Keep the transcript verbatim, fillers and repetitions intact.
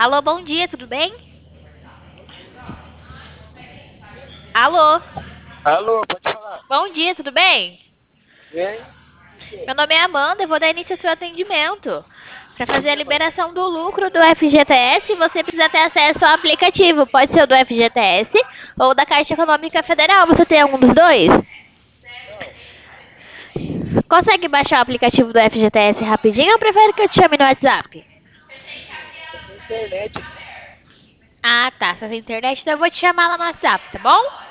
Alô, bom dia, tudo bem? Alô, Alô, pode falar. bom dia, tudo bem? Bem? Meu nome é Amanda, eu vou dar início ao seu atendimento. Para fazer a liberação do lucro do F G T S, você precisa ter acesso ao aplicativo. Pode ser o do F G T S ou da Caixa Econômica Federal. Você tem algum dos dois? Não, Consegue baixar o aplicativo do F G T S rapidinho ou prefere que eu te chame no WhatsApp? tô sem internet aqui. Ah, tá. Você tem internet, então eu vou te chamar lá no WhatsApp, tá bom?